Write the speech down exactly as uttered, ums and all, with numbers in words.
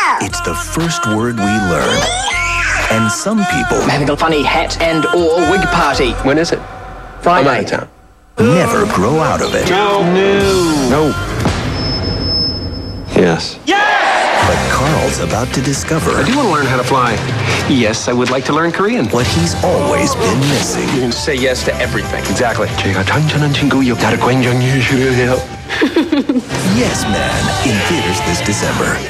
It's the first word we learn. And some people having a funny hat and or wig party. When is it? Friday. I'm out of town. never grow out of it. No. No. No. Yes. But Carl's about to discover I do want to learn how to fly. Yes, I would like to learn Korean. what he's always been missing. You can say yes to everything. Exactly. 제가 천천한 친구요. 나를 굉장히 싫어해요. Yes Man, in theaters this December.